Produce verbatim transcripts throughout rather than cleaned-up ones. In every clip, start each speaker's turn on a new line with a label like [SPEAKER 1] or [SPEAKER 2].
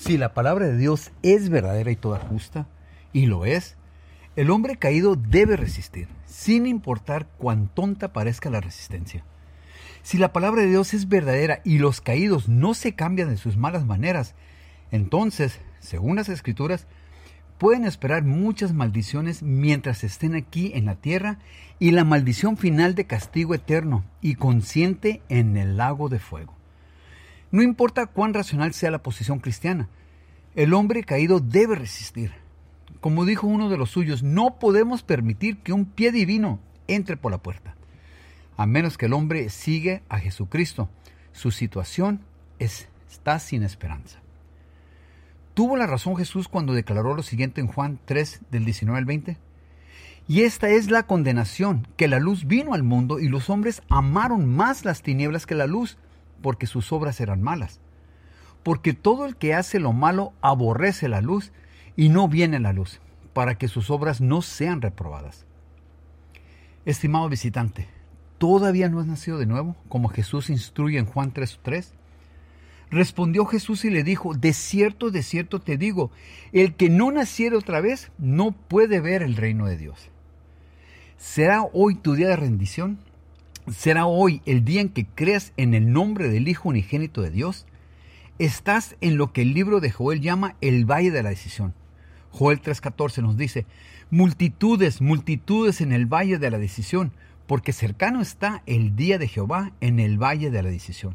[SPEAKER 1] Si la palabra de Dios es verdadera y toda justa, y lo es, el hombre caído debe resistir, sin importar cuán tonta parezca la resistencia. Si la palabra de Dios es verdadera y los caídos no se cambian de sus malas maneras, entonces, según las Escrituras, pueden esperar muchas maldiciones mientras estén aquí en la tierra y la maldición final de castigo eterno y consciente en el lago de fuego. No importa cuán racional sea la posición cristiana, el hombre caído debe resistir. Como dijo uno de los suyos, no podemos permitir que un pie divino entre por la puerta. A menos que el hombre siga a Jesucristo, su situación es, está sin esperanza. ¿Tuvo la razón Jesús cuando declaró lo siguiente en Juan tres, del diecinueve al veinte? Y esta es la condenación, que la luz vino al mundo y los hombres amaron más las tinieblas que la luz, porque sus obras eran malas. Porque todo el que hace lo malo aborrece la luz y no viene a la luz, para que sus obras no sean reprobadas. Estimado visitante, ¿todavía no has nacido de nuevo, como Jesús instruye en Juan tres tres? Respondió Jesús y le dijo, de cierto, de cierto te digo, el que no naciere otra vez no puede ver el reino de Dios. ¿Será hoy tu día de rendición? ¿Será hoy el día en que creas en el nombre del Hijo unigénito de Dios? Estás en lo que el libro de Joel llama el valle de la decisión. Joel tres catorce nos dice, multitudes, multitudes en el valle de la decisión, porque cercano está el día de Jehová en el valle de la decisión.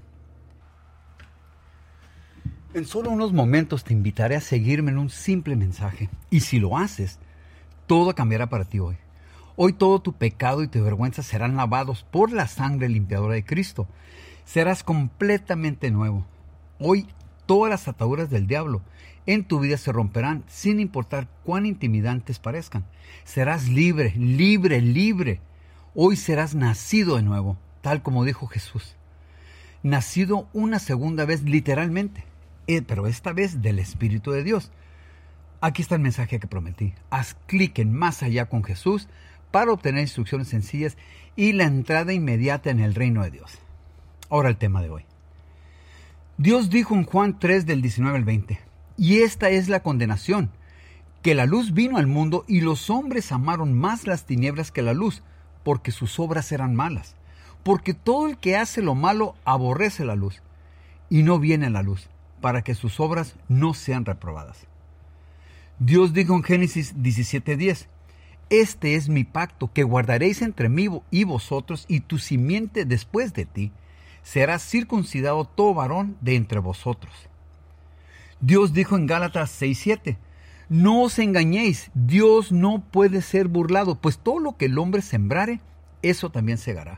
[SPEAKER 1] En solo unos momentos te invitaré a seguirme en un simple mensaje, y si lo haces, todo cambiará para ti hoy. Hoy todo tu pecado y tu vergüenza serán lavados por la sangre limpiadora de Cristo. Serás completamente nuevo. Hoy todas las ataduras del diablo en tu vida se romperán sin importar cuán intimidantes parezcan. Serás libre, libre, libre. Hoy serás nacido de nuevo, tal como dijo Jesús. Nacido una segunda vez literalmente, eh, pero esta vez del Espíritu de Dios. Aquí está el mensaje que prometí. Haz clic en Más Allá con Jesús para obtener instrucciones sencillas y la entrada inmediata en el reino de Dios. Ahora el tema de hoy. Dios dijo en Juan tres del diecinueve al veinte, y esta es la condenación, que la luz vino al mundo y los hombres amaron más las tinieblas que la luz, porque sus obras eran malas. Porque todo el que hace lo malo aborrece la luz, y no viene a la luz, para que sus obras no sean reprobadas. Dios dijo en Génesis diecisiete diez, este es mi pacto que guardaréis entre mí y vosotros y tu simiente después de ti. Será circuncidado todo varón de entre vosotros. Dios dijo en Gálatas seis siete, no os engañéis, Dios no puede ser burlado, pues todo lo que el hombre sembrare, eso también segará.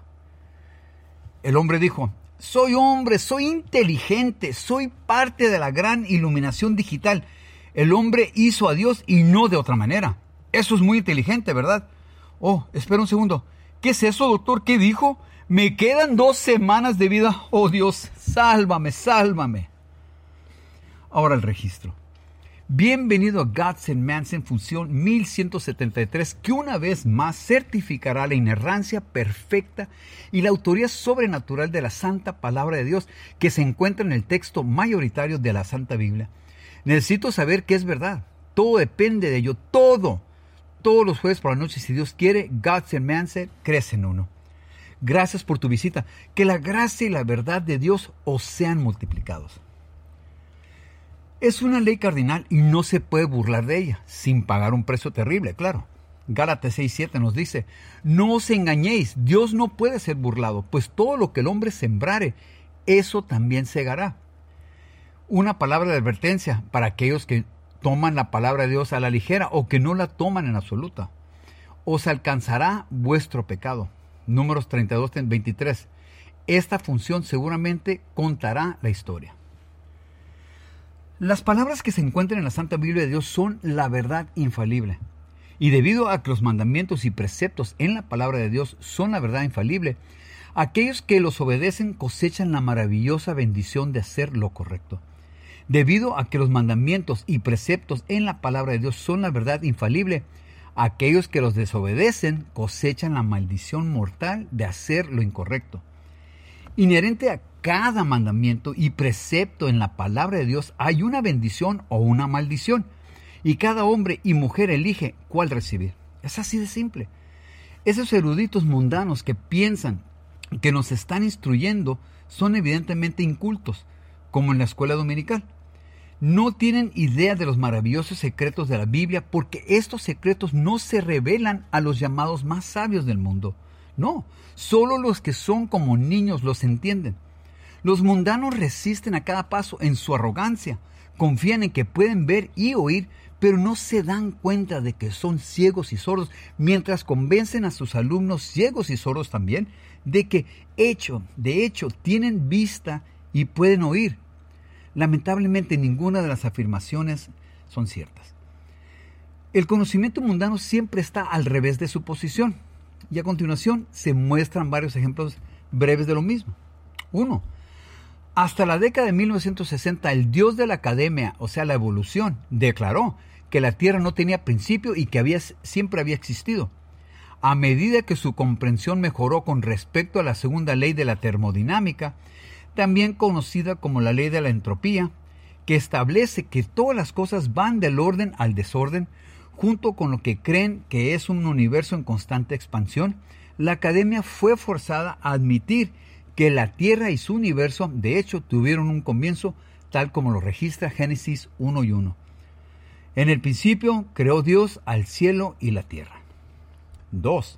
[SPEAKER 1] El hombre dijo, soy hombre, soy inteligente, soy parte de la gran iluminación digital. El hombre hizo a Dios y no de otra manera. Eso es muy inteligente, ¿verdad? Oh, espera un segundo. ¿Qué es eso, doctor? ¿Qué dijo? Me quedan dos semanas de vida. Oh Dios, sálvame, sálvame. Ahora el registro. Bienvenido a Gods and Mans en función mil ciento setenta y tres, que una vez más certificará la inerrancia perfecta y la autoría sobrenatural de la Santa Palabra de Dios que se encuentra en el texto mayoritario de la Santa Biblia. Necesito saber qué es verdad. Todo depende de ello. Todo. Todos los jueves por la noche, si Dios quiere, Gods and Mans crece en uno. Gracias por tu visita. Que la gracia y la verdad de Dios os sean multiplicados. Es una ley cardinal y no se puede burlar de ella, sin pagar un precio terrible, claro. Gálatas seis siete nos dice, no os engañéis, Dios no puede ser burlado, pues todo lo que el hombre sembrare, eso también segará. Una palabra de advertencia para aquellos que toman la palabra de Dios a la ligera o que no la toman en absoluta. Os alcanzará vuestro pecado. Números treinta y dos veintitrés. Esta función seguramente contará la historia. Las palabras que se encuentran en la Santa Biblia de Dios son la verdad infalible. Y debido a que los mandamientos y preceptos en la palabra de Dios son la verdad infalible, aquellos que los obedecen cosechan la maravillosa bendición de hacer lo correcto. Debido a que los mandamientos y preceptos en la palabra de Dios son la verdad infalible, aquellos que los desobedecen cosechan la maldición mortal de hacer lo incorrecto. Inherente a cada mandamiento y precepto en la palabra de Dios hay una bendición o una maldición. Y cada hombre y mujer elige cuál recibir. Es así de simple. Esos eruditos mundanos que piensan que nos están instruyendo son evidentemente incultos, como en la escuela dominical. No tienen idea de los maravillosos secretos de la Biblia porque estos secretos no se revelan a los llamados más sabios del mundo. No, solo los que son como niños los entienden. Los mundanos resisten a cada paso en su arrogancia, confían en que pueden ver y oír, pero no se dan cuenta de que son ciegos y sordos, mientras convencen a sus alumnos ciegos y sordos también de que hecho, de hecho tienen vista y pueden oír. Lamentablemente ninguna de las afirmaciones son ciertas. El conocimiento mundano siempre está al revés de su posición. Y a continuación se muestran varios ejemplos breves de lo mismo. Uno, hasta la década de mil novecientos sesenta, el dios de la academia, o sea la evolución, declaró que la Tierra no tenía principio y que había, siempre había existido. A medida que su comprensión mejoró con respecto a la segunda ley de la termodinámica, también conocida como la ley de la entropía, que establece que todas las cosas van del orden al desorden, junto con lo que creen que es un universo en constante expansión, la academia fue forzada a admitir que la Tierra y su universo, de hecho, tuvieron un comienzo, tal como lo registra Génesis uno y uno. En el principio creó Dios al cielo y la tierra. dos.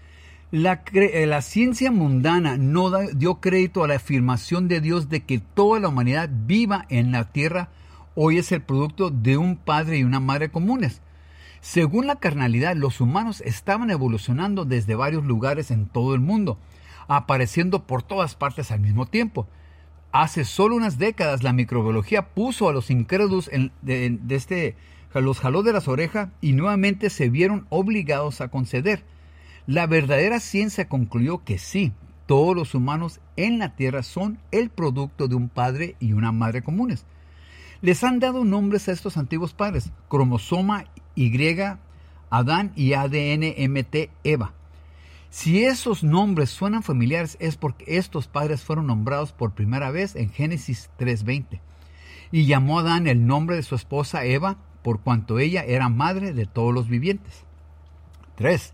[SPEAKER 1] La, la ciencia mundana no da, dio crédito a la afirmación de Dios de que toda la humanidad viva en la tierra hoy es el producto de un padre y una madre comunes. Según la carnalidad, los humanos estaban evolucionando desde varios lugares en todo el mundo, apareciendo por todas partes al mismo tiempo. Hace solo unas décadas la microbiología puso a los incrédulos en, de, de este, los jaló de las orejas y nuevamente se vieron obligados a conceder. La verdadera ciencia concluyó que sí, todos los humanos en la Tierra son el producto de un padre y una madre comunes. Les han dado nombres a estos antiguos padres: cromosoma Y, Adán, y A D N M T, Eva. Si esos nombres suenan familiares es porque estos padres fueron nombrados por primera vez en Génesis tres veinte. Y llamó a Adán el nombre de su esposa Eva, por cuanto ella era madre de todos los vivientes. tres.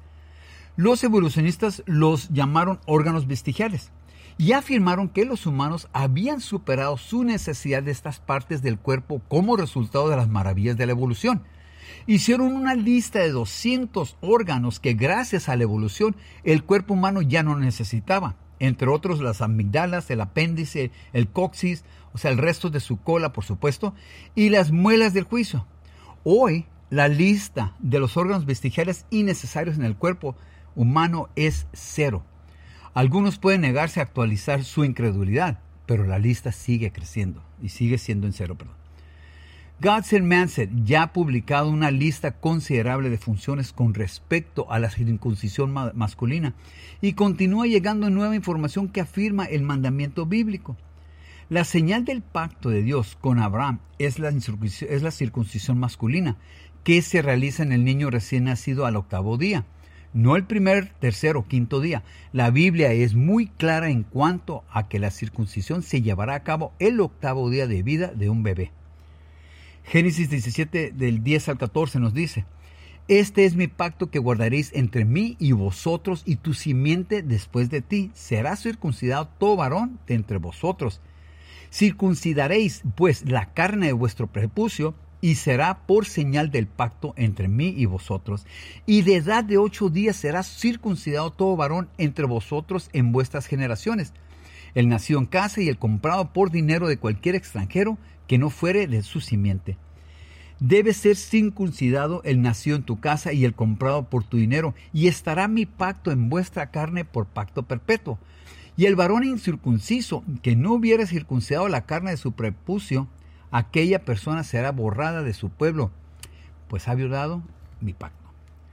[SPEAKER 1] Los evolucionistas los llamaron órganos vestigiales y afirmaron que los humanos habían superado su necesidad de estas partes del cuerpo como resultado de las maravillas de la evolución. Hicieron una lista de doscientos órganos que gracias a la evolución el cuerpo humano ya no necesitaba, entre otros las amígdalas, el apéndice, el coxis, o sea el resto de su cola por supuesto, y las muelas del juicio. Hoy la lista de los órganos vestigiales innecesarios en el cuerpo humano es cero. Algunos pueden negarse a actualizar su incredulidad, pero la lista sigue creciendo y sigue siendo en cero, perdón. God's and Manset ya ha publicado una lista considerable de funciones con respecto a la circuncisión ma- masculina y continúa llegando nueva información que afirma el mandamiento bíblico. La señal del pacto de Dios con Abraham es la, es la circuncisión masculina, que se realiza en el niño recién nacido al octavo día, no el primer, tercer o quinto día. La Biblia es muy clara en cuanto a que la circuncisión se llevará a cabo el octavo día de vida de un bebé. Génesis diecisiete, del diez al catorce nos dice: Este es mi pacto que guardaréis entre mí y vosotros y tu simiente después de ti. Será circuncidado todo varón de entre vosotros. Circuncidaréis pues la carne de vuestro prepucio y será por señal del pacto entre mí y vosotros. Y de edad de ocho días será circuncidado todo varón entre vosotros en vuestras generaciones. El nacido en casa y el comprado por dinero de cualquier extranjero que no fuere de su simiente. Debe ser circuncidado el nacido en tu casa y el comprado por tu dinero, y estará mi pacto en vuestra carne por pacto perpetuo. Y el varón incircunciso que no hubiere circuncidado la carne de su prepucio, aquella persona será borrada de su pueblo, pues ha violado mi pacto.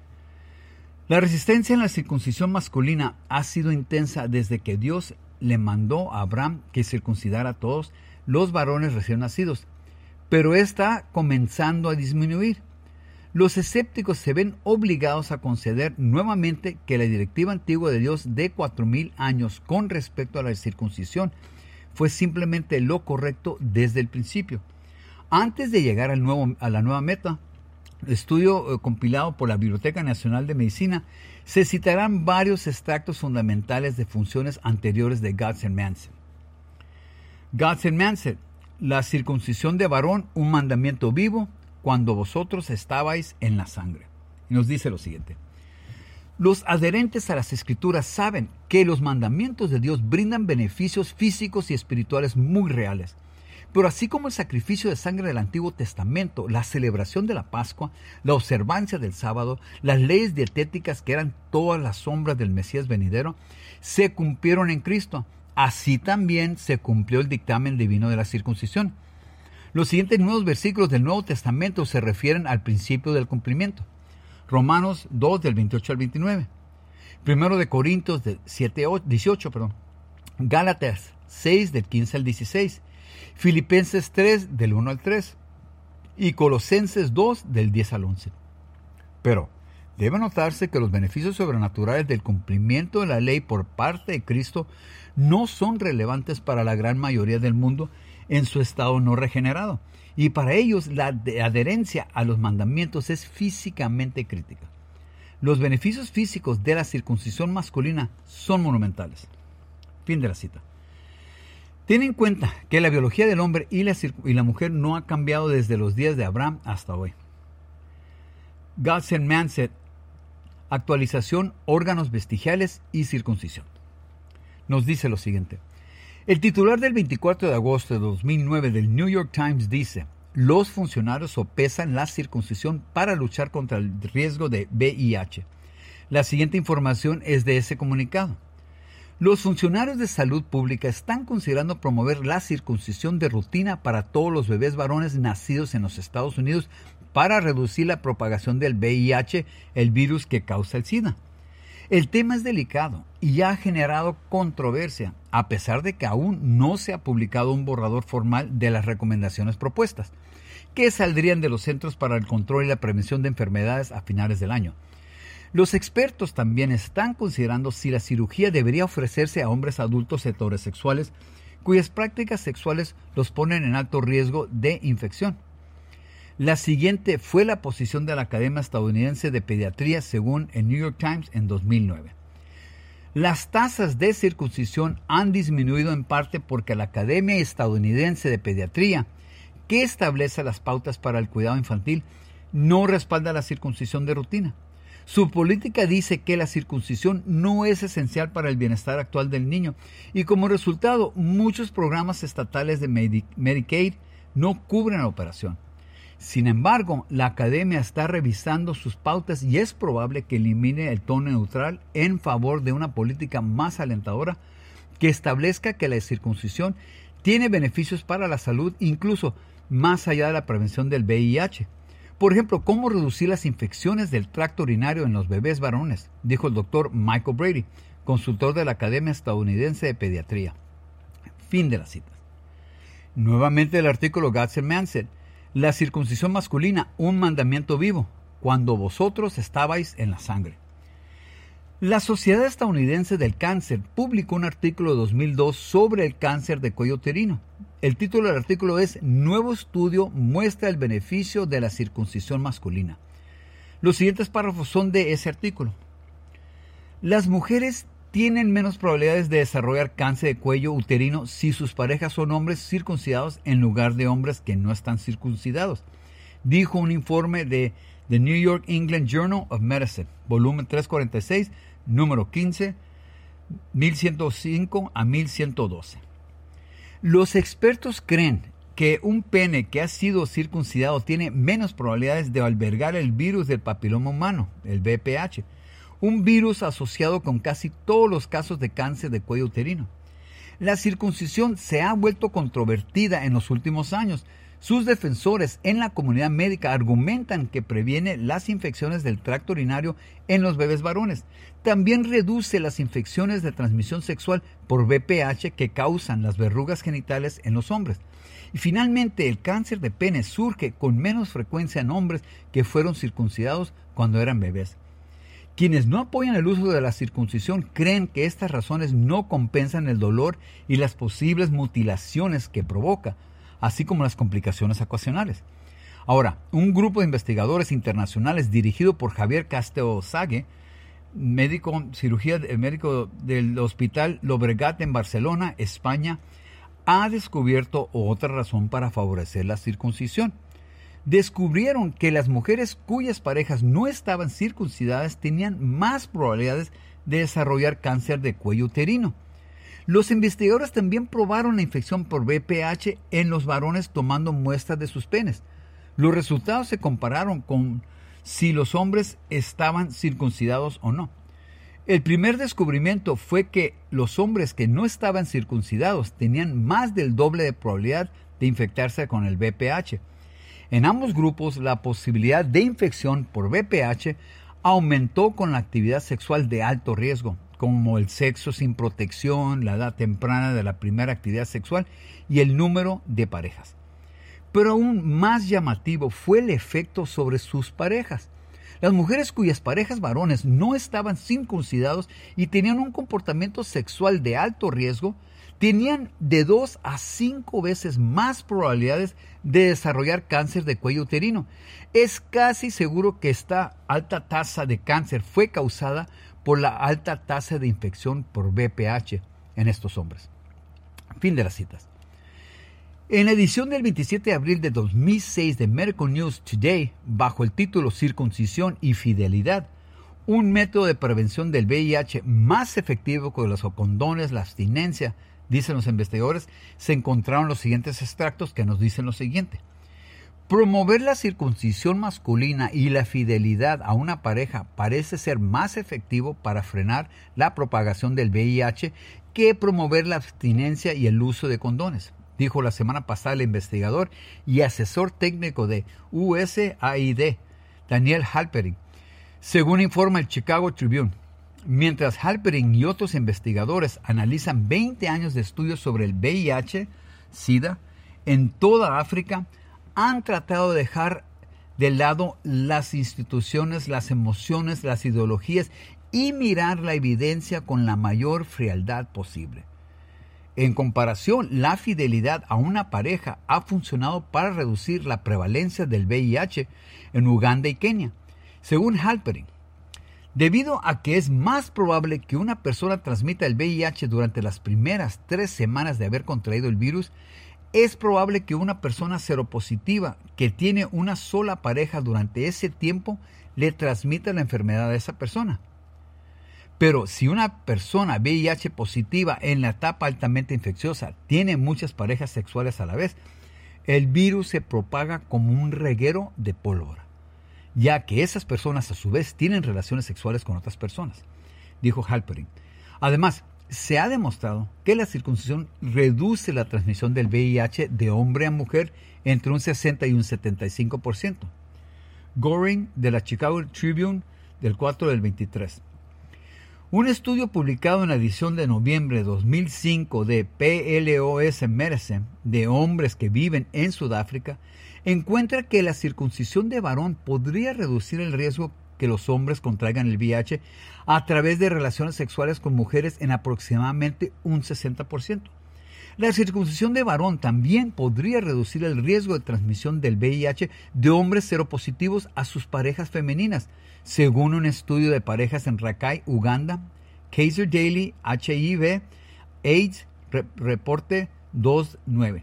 [SPEAKER 1] La resistencia en la circuncisión masculina ha sido intensa desde que Dios le mandó a Abraham que circuncidara a todos los varones recién nacidos, pero está comenzando a disminuir. Los escépticos se ven obligados a conceder nuevamente que la directiva antigua de Dios de cuatro mil años con respecto a la circuncisión fue simplemente lo correcto desde el principio. Antes de llegar al nuevo, a la nueva meta, estudio eh, compilado por la Biblioteca Nacional de Medicina, se citarán varios extractos fundamentales de funciones anteriores de Gottesman Manson. Gottesman Manson, la circuncisión de varón, un mandamiento vivo, cuando vosotros estabais en la sangre. Y nos dice lo siguiente: los adherentes a las Escrituras saben que los mandamientos de Dios brindan beneficios físicos y espirituales muy reales. Pero así como el sacrificio de sangre del Antiguo Testamento, la celebración de la Pascua, la observancia del sábado, las leyes dietéticas que eran todas las sombras del Mesías venidero, se cumplieron en Cristo, así también se cumplió el dictamen divino de la circuncisión. Los siguientes nuevos versículos del Nuevo Testamento se refieren al principio del cumplimiento. Romanos dos, del veintiocho al veintinueve. Primero de Corintios siete, dieciocho, perdón. Gálatas seis, del quince al dieciséis. Filipenses tres, del uno al tres. Y Colosenses dos, del diez al once. Pero debe notarse que los beneficios sobrenaturales del cumplimiento de la ley por parte de Cristo no son relevantes para la gran mayoría del mundo en su estado no regenerado. Y para ellos la adherencia a los mandamientos es físicamente crítica. Los beneficios físicos de la circuncisión masculina son monumentales. Fin de la cita. Ten en cuenta que la biología del hombre y la, y la mujer no ha cambiado desde los días de Abraham hasta hoy. Gottesman Manson, actualización, órganos vestigiales y circuncisión. Nos dice lo siguiente: el titular del veinticuatro de agosto de dos mil nueve del New York Times dice: los funcionarios sopesan la circuncisión para luchar contra el riesgo de V I H. La siguiente información es de ese comunicado. Los funcionarios de salud pública están considerando promover la circuncisión de rutina para todos los bebés varones nacidos en los Estados Unidos para reducir la propagación del V I H, el virus que causa el SIDA. El tema es delicado y ha generado controversia, a pesar de que aún no se ha publicado un borrador formal de las recomendaciones propuestas, que saldrían de los Centros para el Control y la Prevención de Enfermedades a finales del año. Los expertos también están considerando si la cirugía debería ofrecerse a hombres adultos heterosexuales cuyas prácticas sexuales los ponen en alto riesgo de infección. La siguiente fue la posición de la Academia Estadounidense de Pediatría según el New York Times en dos mil nueve. Las tasas de circuncisión han disminuido en parte porque la Academia Estadounidense de Pediatría, que establece las pautas para el cuidado infantil, no respalda la circuncisión de rutina. Su política dice que la circuncisión no es esencial para el bienestar actual del niño y como resultado muchos programas estatales de Medi- Medicaid no cubren la operación. Sin embargo, la academia está revisando sus pautas y es probable que elimine el tono neutral en favor de una política más alentadora que establezca que la circuncisión tiene beneficios para la salud, incluso más allá de la prevención del V I H. Por ejemplo, ¿cómo reducir las infecciones del tracto urinario en los bebés varones?, dijo el doctor Michael Brady, consultor de la Academia Estadounidense de Pediatría. Fin de la cita. Nuevamente el artículo Gottesman Manson. La circuncisión masculina, un mandamiento vivo, cuando vosotros estabais en la sangre. La Sociedad Estadounidense del Cáncer publicó un artículo de dos mil dos sobre el cáncer de cuello uterino. El título del artículo es Nuevo estudio muestra el beneficio de la circuncisión masculina. Los siguientes párrafos son de ese artículo. Las mujeres tienen menos probabilidades de desarrollar cáncer de cuello uterino si sus parejas son hombres circuncidados en lugar de hombres que no están circuncidados, dijo un informe de The New York England Journal of Medicine, volumen trescientos cuarenta y seis, número quince, mil ciento cinco a mil ciento doce. Los expertos creen que un pene que ha sido circuncidado tiene menos probabilidades de albergar el virus del papiloma humano, el V P H, un virus asociado con casi todos los casos de cáncer de cuello uterino. La circuncisión se ha vuelto controvertida en los últimos años. Sus defensores en la comunidad médica argumentan que previene las infecciones del tracto urinario en los bebés varones. También reduce las infecciones de transmisión sexual por V P H que causan las verrugas genitales en los hombres. Y finalmente, el cáncer de pene surge con menos frecuencia en hombres que fueron circuncidados cuando eran bebés. Quienes no apoyan el uso de la circuncisión creen que estas razones no compensan el dolor y las posibles mutilaciones que provoca, así como las complicaciones ocasionales. Ahora, un grupo de investigadores internacionales dirigido por Javier Castellsague, médico, cirugía, médico del Hospital Llobregat en Barcelona, España, ha descubierto otra razón para favorecer la circuncisión. Descubrieron que las mujeres cuyas parejas no estaban circuncidadas tenían más probabilidades de desarrollar cáncer de cuello uterino. Los investigadores también probaron la infección por V P H en los varones tomando muestras de sus penes. Los resultados se compararon con si los hombres estaban circuncidados o no. El primer descubrimiento fue que los hombres que no estaban circuncidados tenían más del doble de probabilidad de infectarse con el V P H. En ambos grupos, la posibilidad de infección por V P H aumentó con la actividad sexual de alto riesgo, como el sexo sin protección, la edad temprana de la primera actividad sexual y el número de parejas. Pero aún más llamativo fue el efecto sobre sus parejas. Las mujeres cuyas parejas varones no estaban circuncidados y tenían un comportamiento sexual de alto riesgo, tenían de dos a cinco veces más probabilidades de desarrollar cáncer de cuello uterino. Es casi seguro que esta alta tasa de cáncer fue causada por la alta tasa de infección por V P H en estos hombres. Fin de las citas. En la edición del veintisiete de abril de dos mil seis de Medical News Today, bajo el título Circuncisión y Fidelidad, un método de prevención del V I H más efectivo que los condones, la abstinencia, dicen los investigadores, se encontraron los siguientes extractos que nos dicen lo siguiente. Promover la circuncisión masculina y la fidelidad a una pareja parece ser más efectivo para frenar la propagación del V I H que promover la abstinencia y el uso de condones, dijo la semana pasada el investigador y asesor técnico de U S A I D, Daniel Halperin, según informa el Chicago Tribune. Mientras Halperin y otros investigadores analizan veinte años de estudios sobre el V I H, SIDA, en toda África, han tratado de dejar de lado las instituciones, las emociones, las ideologías y mirar la evidencia con la mayor frialdad posible. En comparación, la fidelidad a una pareja ha funcionado para reducir la prevalencia del V I H en Uganda y Kenia, según Halperin. Debido a que es más probable que una persona transmita el V I H durante las primeras tres semanas de haber contraído el virus, es probable que una persona seropositiva que tiene una sola pareja durante ese tiempo le transmita la enfermedad a esa persona. Pero si una persona V I H positiva en la etapa altamente infecciosa tiene muchas parejas sexuales a la vez, el virus se propaga como un reguero de pólvora, ya que esas personas a su vez tienen relaciones sexuales con otras personas, dijo Halperin. Además, se ha demostrado que la circuncisión reduce la transmisión del V I H de hombre a mujer entre un sesenta y un setenta y cinco por ciento. Goring, de la Chicago Tribune, del cuatro del veintitrés. Un estudio publicado en la edición de noviembre de dos mil cinco de P L O S Medicine de hombres que viven en Sudáfrica encuentra que la circuncisión de varón podría reducir el riesgo que los hombres contraigan el V I H a través de relaciones sexuales con mujeres en aproximadamente un sesenta por ciento. La circuncisión de varón también podría reducir el riesgo de transmisión del V I H de hombres seropositivos a sus parejas femeninas, según un estudio de parejas en Rakai, Uganda, Kaiser Daily, H I V, AIDS, Re- reporte dos nueve.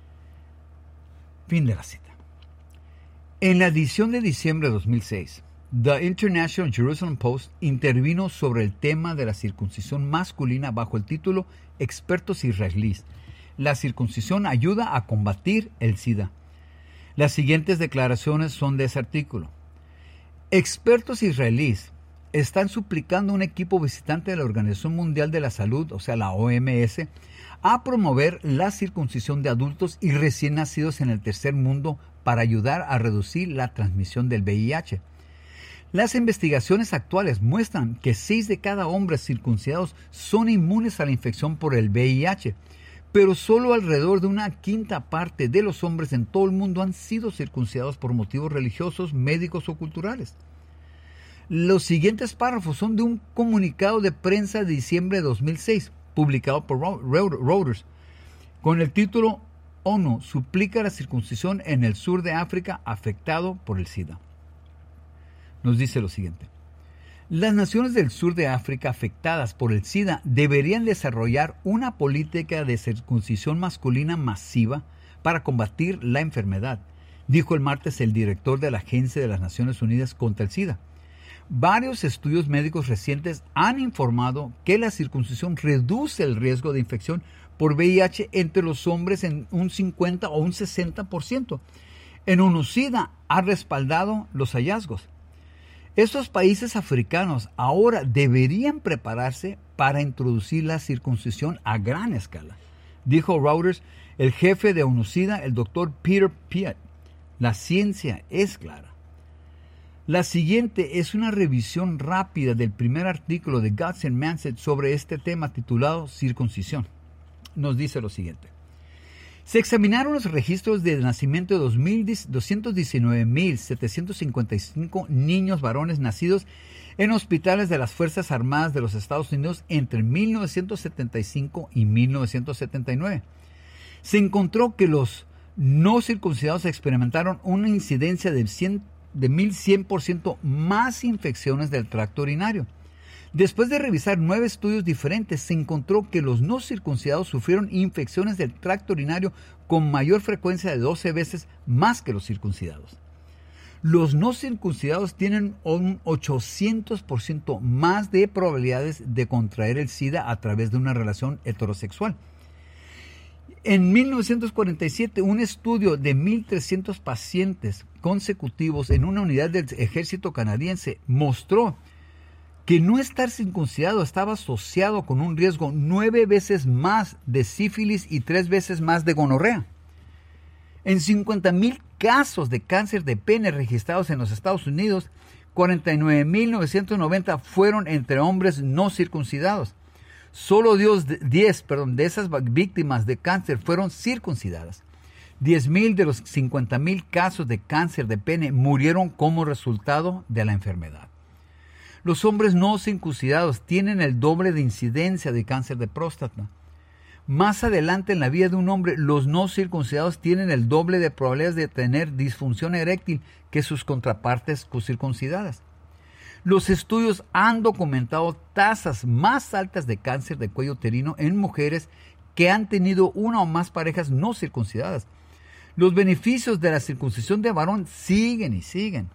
[SPEAKER 1] Fin de la cita. En la edición de diciembre de dos mil seis, The International Jerusalem Post intervino sobre el tema de la circuncisión masculina bajo el título Expertos israelíes. La circuncisión ayuda a combatir el SIDA. Las siguientes declaraciones son de ese artículo. Expertos israelíes están suplicando a un equipo visitante de la Organización Mundial de la Salud, o sea la O M S, a promover la circuncisión de adultos y recién nacidos en el tercer mundo para ayudar a reducir la transmisión del V I H. Las investigaciones actuales muestran que seis de cada hombre circuncidados son inmunes a la infección por el V I H, pero solo alrededor de una quinta parte de los hombres en todo el mundo han sido circuncidados por motivos religiosos, médicos o culturales. Los siguientes párrafos son de un comunicado de prensa de diciembre de dos mil seis, publicado por Reuters, con el título ONU suplica la circuncisión en el sur de África afectado por el SIDA. Nos dice lo siguiente. Las naciones del sur de África afectadas por el SIDA deberían desarrollar una política de circuncisión masculina masiva para combatir la enfermedad, dijo el martes el director de la Agencia de las Naciones Unidas contra el SIDA. Varios estudios médicos recientes han informado que la circuncisión reduce el riesgo de infección por V I H entre los hombres en un cincuenta o un sesenta por ciento. En ONU-SIDA ha respaldado los hallazgos. Estos países africanos ahora deberían prepararse para introducir la circuncisión a gran escala, dijo Reuters el jefe de ONU-SIDA, el doctor Peter Piot. La ciencia es clara. La siguiente es una revisión rápida del primer artículo de Guts and Manset sobre este tema titulado Circuncisión. Nos dice lo siguiente. Se examinaron los registros de nacimiento de doscientos diecinueve mil setecientos cincuenta y cinco niños varones nacidos en hospitales de las Fuerzas Armadas de los Estados Unidos entre mil novecientos setenta y cinco y mil novecientos setenta y nueve. Se encontró que los no circuncidados experimentaron una incidencia del cien de mil cien por ciento más infecciones del tracto urinario. Después de revisar nueve estudios diferentes, se encontró que los no circuncidados sufrieron infecciones del tracto urinario con mayor frecuencia de doce veces más que los circuncidados. Los no circuncidados tienen un ochocientos por ciento más de probabilidades de contraer el SIDA a través de una relación heterosexual. En mil novecientos cuarenta y siete, un estudio de mil trescientos pacientes consecutivos en una unidad del ejército canadiense mostró que no estar circuncidado estaba asociado con un riesgo nueve veces más de sífilis y tres veces más de gonorrea. En cincuenta mil casos de cáncer de pene registrados en los Estados Unidos, cuarenta y nueve mil novecientos noventa fueron entre hombres no circuncidados. Solo diez perdón, de esas víctimas de cáncer fueron circuncidadas. diez mil de los cincuenta mil casos de cáncer de pene murieron como resultado de la enfermedad. Los hombres no circuncidados tienen el doble de incidencia de cáncer de próstata. Más adelante en la vida de un hombre, los no circuncidados tienen el doble de probabilidades de tener disfunción eréctil que sus contrapartes circuncidadas. Los estudios han documentado tasas más altas de cáncer de cuello uterino en mujeres que han tenido una o más parejas no circuncidadas. Los beneficios de la circuncisión de varón siguen y siguen.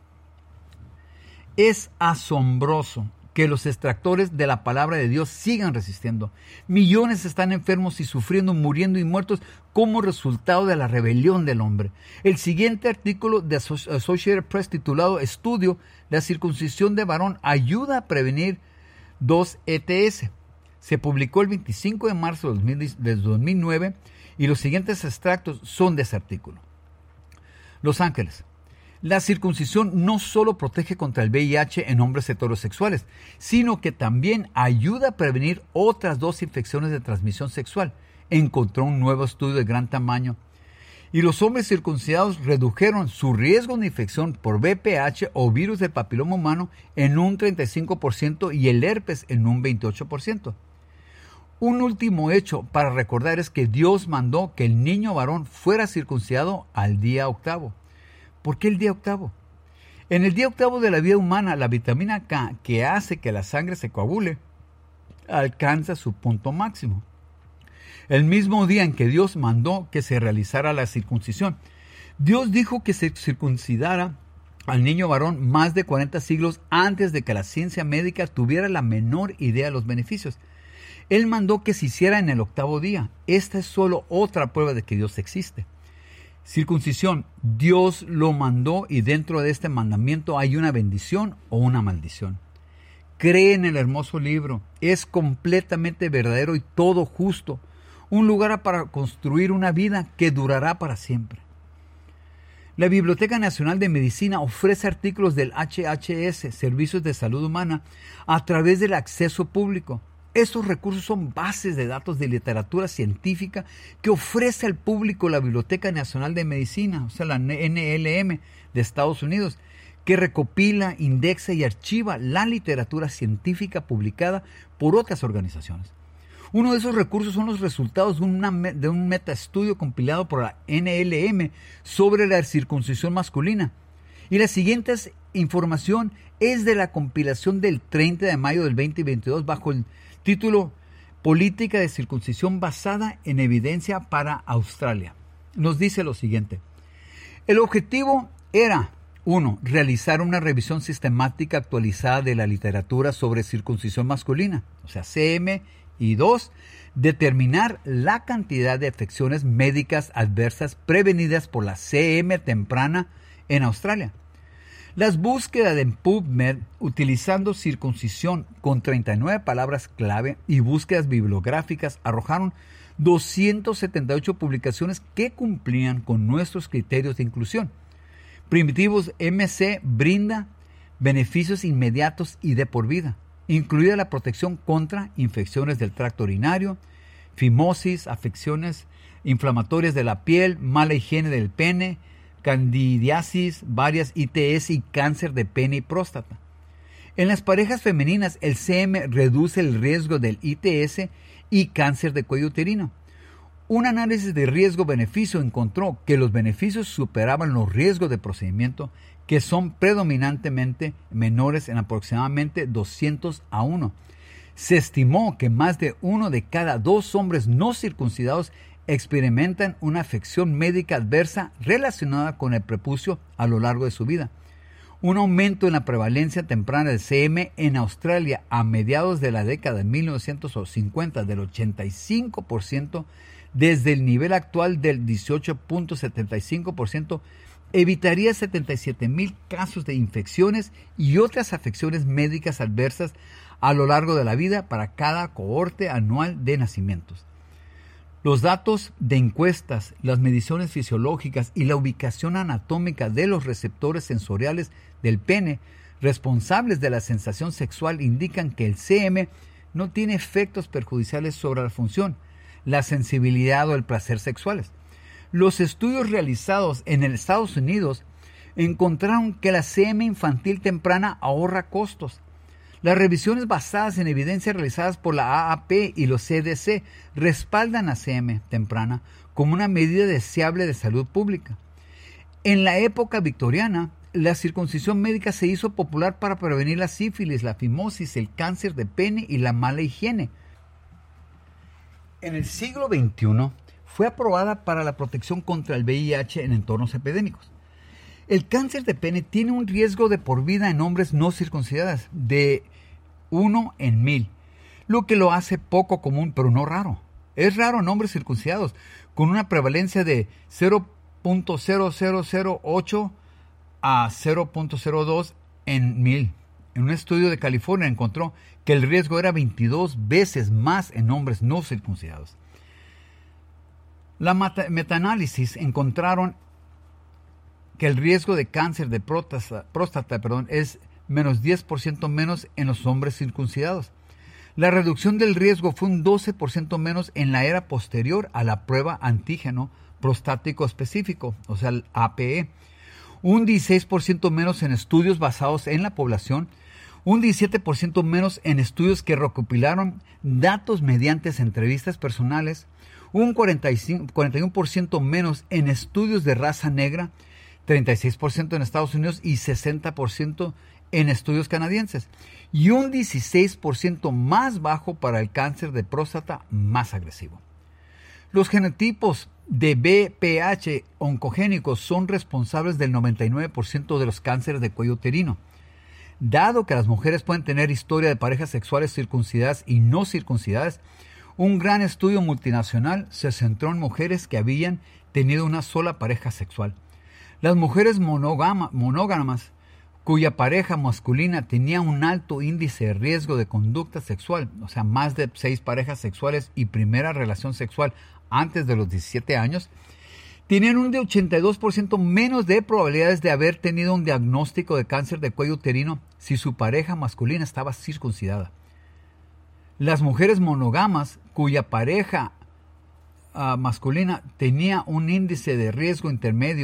[SPEAKER 1] Es asombroso que los extractores de la palabra de Dios sigan resistiendo. Millones están enfermos y sufriendo, muriendo y muertos como resultado de la rebelión del hombre. El siguiente artículo de Associated Press titulado Estudio, la circuncisión de varón ayuda a prevenir dos E T S. Se publicó el veinticinco de marzo de dos mil nueve y los siguientes extractos son de ese artículo. Los Ángeles. La circuncisión no solo protege contra el V I H en hombres heterosexuales, sino que también ayuda a prevenir otras dos infecciones de transmisión sexual. Encontró un nuevo estudio de gran tamaño. Y los hombres circuncidados redujeron su riesgo de infección por V P H o virus del papiloma humano en un treinta y cinco por ciento y el herpes en un veintiocho por ciento. Un último hecho para recordar es que Dios mandó que el niño varón fuera circuncidado al día octavo. ¿Por qué el día octavo? En el día octavo de la vida humana, la vitamina K, que hace que la sangre se coagule, alcanza su punto máximo. El mismo día en que Dios mandó que se realizara la circuncisión, Dios dijo que se circuncidara al niño varón más de cuarenta siglos antes de que la ciencia médica tuviera la menor idea de los beneficios. Él mandó que se hiciera en el octavo día. Esta es solo otra prueba de que Dios existe. Circuncisión, Dios lo mandó y dentro de este mandamiento hay una bendición o una maldición. Cree en el hermoso libro, es completamente verdadero y todo justo, un lugar para construir una vida que durará para siempre. La Biblioteca Nacional de Medicina ofrece artículos del H H S, Servicios de Salud Humana, a través del acceso público. Estos recursos son bases de datos de literatura científica que ofrece al público la Biblioteca Nacional de Medicina, o sea, la N L M de Estados Unidos, que recopila, indexa y archiva la literatura científica publicada por otras organizaciones. Uno de esos recursos son los resultados de, una, de un metaestudio compilado por la N L M sobre la circuncisión masculina. Y la siguiente información es de la compilación del treinta de mayo del veinte veintidós bajo el título Política de circuncisión basada en evidencia para Australia. Nos dice lo siguiente. El objetivo era, uno, realizar una revisión sistemática actualizada de la literatura sobre circuncisión masculina, o sea, C M, y dos, determinar la cantidad de afecciones médicas adversas prevenidas por la C M temprana en Australia. Las búsquedas en PubMed utilizando circuncisión con treinta y nueve palabras clave y búsquedas bibliográficas arrojaron doscientas setenta y ocho publicaciones que cumplían con nuestros criterios de inclusión. Primitivos M C brinda beneficios inmediatos y de por vida, incluida la protección contra infecciones del tracto urinario, fimosis, afecciones inflamatorias de la piel, mala higiene del pene, candidiasis, varias I T S y cáncer de pene y próstata. En las parejas femeninas, el C M reduce el riesgo del I T S y cáncer de cuello uterino. Un análisis de riesgo-beneficio encontró que los beneficios superaban los riesgos de procedimiento, que son predominantemente menores en aproximadamente doscientos a uno. Se estimó que más de uno de cada dos hombres no circuncidados experimentan una afección médica adversa relacionada con el prepucio a lo largo de su vida. Un aumento en la prevalencia temprana del C M en Australia a mediados de la década de mil novecientos cincuenta del ochenta y cinco por ciento desde el nivel actual del dieciocho punto setenta y cinco por ciento evitaría setenta y siete mil casos de infecciones y otras afecciones médicas adversas a lo largo de la vida para cada cohorte anual de nacimientos. Los datos de encuestas, las mediciones fisiológicas y la ubicación anatómica de los receptores sensoriales del pene responsables de la sensación sexual indican que el C M no tiene efectos perjudiciales sobre la función, la sensibilidad o el placer sexuales. Los estudios realizados en el Estados Unidos encontraron que la C M infantil temprana ahorra costos. Las revisiones basadas en evidencia realizadas por la A A P y los C D C respaldan a C M temprana como una medida deseable de salud pública. En la época victoriana, la circuncisión médica se hizo popular para prevenir la sífilis, la fimosis, el cáncer de pene y la mala higiene. En el siglo veintiuno fue aprobada para la protección contra el V I H en entornos epidémicos. El cáncer de pene tiene un riesgo de por vida en hombres no circuncidados de uno en mil, lo que lo hace poco común pero no raro. Es raro en hombres circuncidados, con una prevalencia de cero punto cero cero cero ocho a cero punto cero dos en mil. En un estudio de California encontró que el riesgo era veintidós veces más en hombres no circuncidados. La metaanálisis encontraron que el riesgo de cáncer de próstata, próstata perdón, es menos diez por ciento menos en los hombres circuncidados. La reducción del riesgo fue un doce por ciento menos en la era posterior a la prueba antígeno prostático específico, o sea, el A P E. Un dieciséis por ciento menos en estudios basados en la población, un diecisiete por ciento menos en estudios que recopilaron datos mediante entrevistas personales, un cuarenta y cinco, cuarenta y uno por ciento menos en estudios de raza negra, treinta y seis por ciento en Estados Unidos y sesenta por ciento en estudios canadienses, y un dieciséis por ciento más bajo para el cáncer de próstata más agresivo. Los genotipos de B P H oncogénicos son responsables del noventa y nueve por ciento de los cánceres de cuello uterino. Dado que las mujeres pueden tener historia de parejas sexuales circuncidadas y no circuncidadas, un gran estudio multinacional se centró en mujeres que habían tenido una sola pareja sexual. Las mujeres monógama, monógamas cuya pareja masculina tenía un alto índice de riesgo de conducta sexual, o sea, más de seis parejas sexuales y primera relación sexual antes de los diecisiete años, tenían un de ochenta y dos por ciento menos de probabilidades de haber tenido un diagnóstico de cáncer de cuello uterino si su pareja masculina estaba circuncidada. Las mujeres monógamas cuya pareja uh, masculina tenía un índice de riesgo intermedio,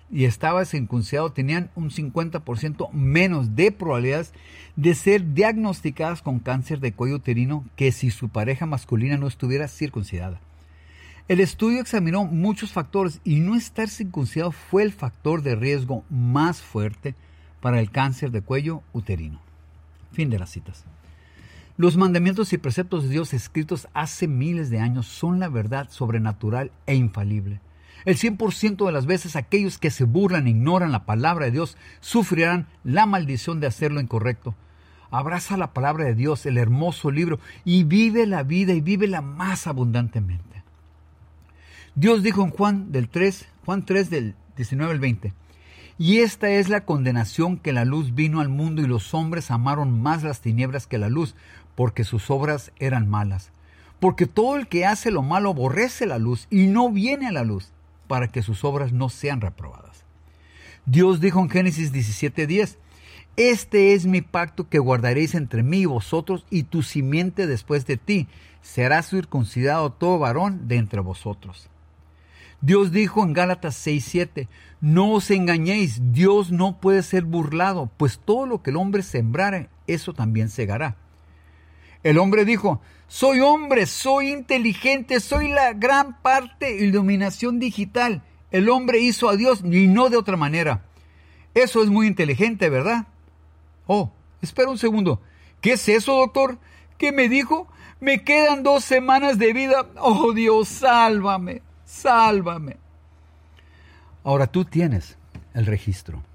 [SPEAKER 1] y estaba circuncidado tenían un cincuenta por ciento menos de probabilidades de ser diagnosticadas con cáncer de cuello uterino que si su pareja masculina no estuviera circuncidada. El estudio examinó muchos factores y no estar circuncidado fue el factor de riesgo más fuerte para el cáncer de cuello uterino. Fin de las citas. Los mandamientos y preceptos de Dios escritos hace miles de años son la verdad sobrenatural e infalible. El cien por ciento de las veces aquellos que se burlan e ignoran la palabra de Dios sufrirán la maldición de hacer lo incorrecto. Abraza la palabra de Dios, el hermoso libro, y vive la vida y vívela más abundantemente. Dios dijo en Juan del tres, Juan tres del diecinueve al veinte, y esta es la condenación que la luz vino al mundo y los hombres amaron más las tinieblas que la luz, porque sus obras eran malas. Porque todo el que hace lo malo aborrece la luz y no viene a la luz, para que sus obras no sean reprobadas. Dios dijo en Génesis diecisiete diez, este es mi pacto que guardaréis entre mí y vosotros y tu simiente después de ti. Será circuncidado todo varón de entre vosotros. Dios dijo en Gálatas seis siete, no os engañéis, Dios no puede ser burlado, pues todo lo que el hombre sembrare, eso también segará. El hombre dijo, soy hombre, soy inteligente, soy la gran parte iluminación digital. El hombre hizo a Dios y no de otra manera. Eso es muy inteligente, ¿verdad? Oh, espera un segundo. ¿Qué es eso, doctor? ¿Qué me dijo? Me quedan dos semanas de vida. Oh, Dios, sálvame, sálvame. Ahora tú tienes el registro.